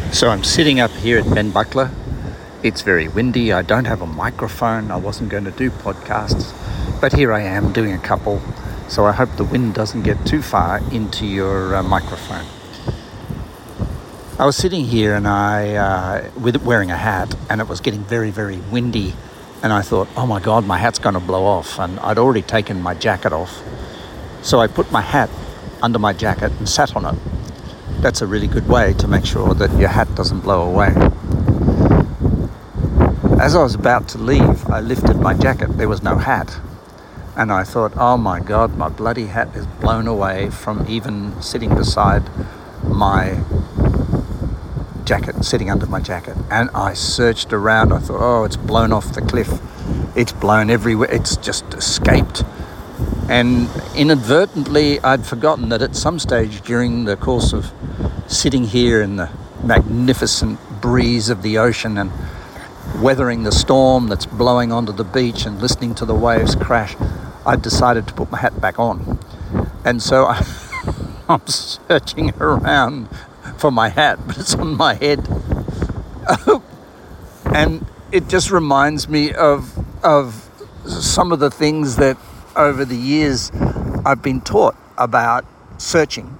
So I'm sitting up here at Ben Buckler. It's very windy. I don't have a microphone. I wasn't going to do podcasts, but here I am doing a couple. So I hope the wind doesn't get too far into your microphone. I was sitting here and wearing a hat, and it was getting very, very windy. And I thought, oh my God, my hat's going to blow off. And I'd already taken my jacket off. So I put my hat under my jacket and sat on it. That's a really good way to make sure that your hat doesn't blow away. As I was about to leave, I lifted my jacket. There was no hat. And I thought, oh my God, my bloody hat is blown away from even sitting beside my jacket, sitting under my jacket. And I searched around. I thought, oh, it's blown off the cliff. It's blown everywhere. It's just escaped. And inadvertently, I'd forgotten that at some stage during the course of sitting here in the magnificent breeze of the ocean and weathering the storm that's blowing onto the beach and listening to the waves crash, I decided to put my hat back on. And so I'm searching around for my hat, but it's on my head. And it just reminds me of some of the things that over the years I've been taught about searching.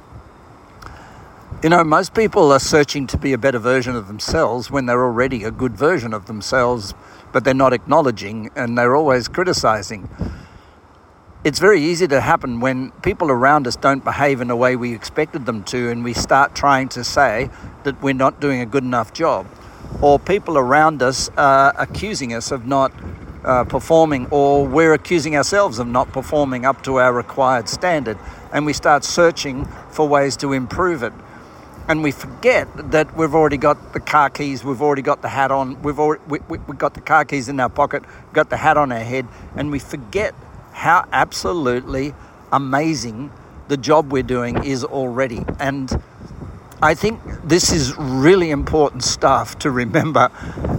You know, most people are searching to be a better version of themselves when they're already a good version of themselves, but they're not acknowledging and they're always criticizing. It's very easy to happen when people around us don't behave in a way we expected them to, and we start trying to say that we're not doing a good enough job. Or people around us are accusing us of not performing, or we're accusing ourselves of not performing up to our required standard, and we start searching for ways to improve it. And we forget that we've already got the car keys, we've already got the hat on, we've got the car keys in our pocket, we've got the hat on our head, and we forget how absolutely amazing the job we're doing is already. And I think this is really important stuff to remember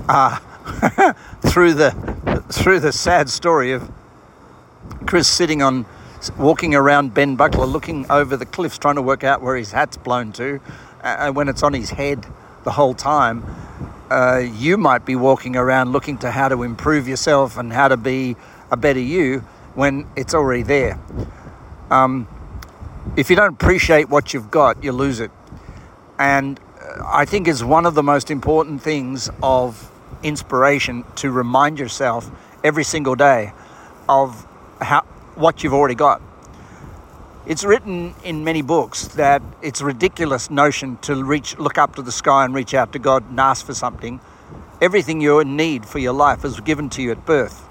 through the sad story of Chris walking around Ben Buckler, looking over the cliffs, trying to work out where his hat's blown to, when it's on his head the whole time. You might be walking around looking to how to improve yourself and how to be a better you when it's already there. If you don't appreciate what you've got, you lose it. And I think it's one of the most important things of inspiration to remind yourself every single day of what you've already got. It's written in many books that it's a ridiculous notion to look up to the sky and reach out to God and ask for something. Everything you need for your life is given to you at birth.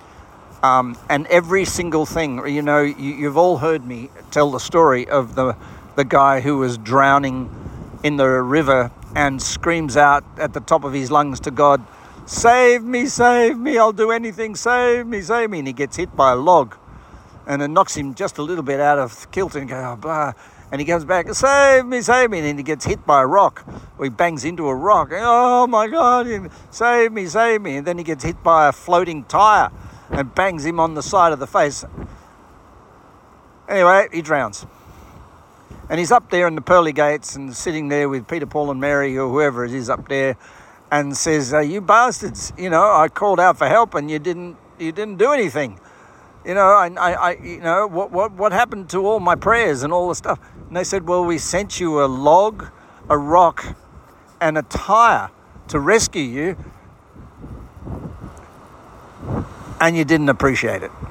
And every single thing, you know, you've all heard me tell the story of the guy who was drowning in the river and screams out at the top of his lungs to God, save me, I'll do anything, save me. And he gets hit by a log and it knocks him just a little bit out of kilter and goes, oh, blah. And he comes back, save me. And then he gets hit by a rock, or he bangs into a rock. Oh my God, save me. And then he gets hit by a floating tire and bangs him on the side of the face. Anyway, he drowns. And he's up there in the pearly gates and sitting there with Peter, Paul and Mary, or whoever it is up there, and says, you bastards, you know, I called out for help and you didn't do anything. You know, what happened to all my prayers and all the stuff? And they said, well, we sent you a log, a rock, and a tire to rescue you, and you didn't appreciate it.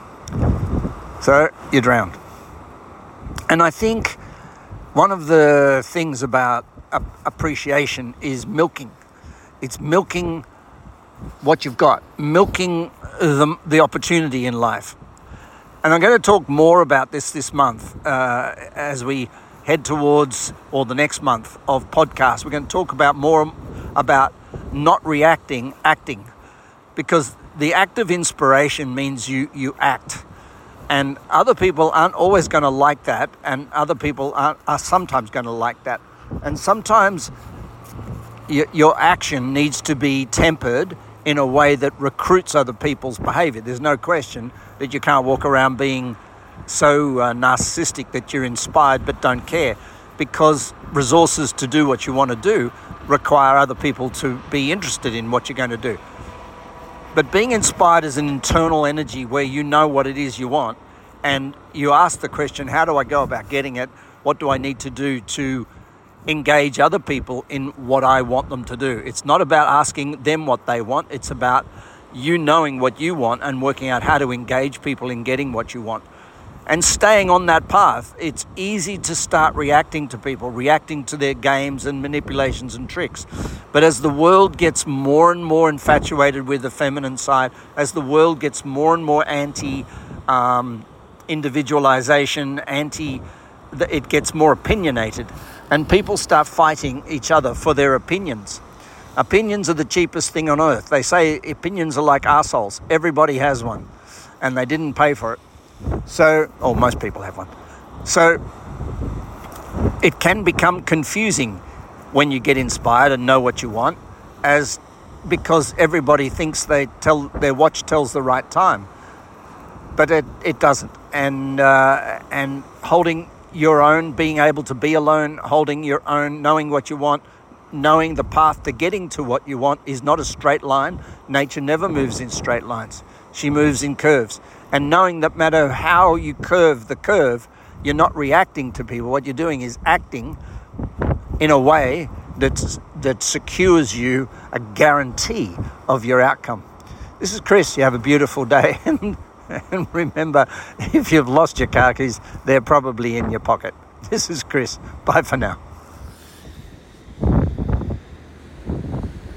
So you drowned. And I think one of the things about appreciation is milking. It's milking what you've got, milking the opportunity in life. And I'm going to talk more about this month as we head towards, or the next month of podcasts. We're going to talk about more about not reacting, acting, because the act of inspiration means you act. And other people aren't always going to like that, and other people are sometimes going to like that. And sometimes your action needs to be tempered in a way that recruits other people's behavior. There's no question that you can't walk around being so narcissistic that you're inspired but don't care. because resources to do what you want to do require other people to be interested in what you're going to do. But being inspired is an internal energy where you know what it is you want, and you ask the question, how do I go about getting it? What do I need to do to engage other people in what I want them to do? It's not about asking them what they want. It's about you knowing what you want and working out how to engage people in getting what you want. And staying on that path, it's easy to start reacting to people, reacting to their games and manipulations and tricks. But as the world gets more and more infatuated with the feminine side, as the world gets more and more anti-individualization, it gets more opinionated, and people start fighting each other for their opinions. Opinions are the cheapest thing on earth. They say opinions are like arseholes. Everybody has one, and they didn't pay for it. Or most people have one. So it can become confusing when you get inspired and know what you want, because everybody thinks their watch tells the right time, but it doesn't. And holding your own, being able to be alone, holding your own, knowing what you want, knowing the path to getting to what you want is not a straight line. Nature never moves in straight lines. She moves in curves. And knowing that matter how you curve the curve, you're not reacting to people. What you're doing is acting in a way that secures you a guarantee of your outcome. This is Chris. You have a beautiful day. And remember, if you've lost your car keys, they're probably in your pocket. This is Chris. Bye for now.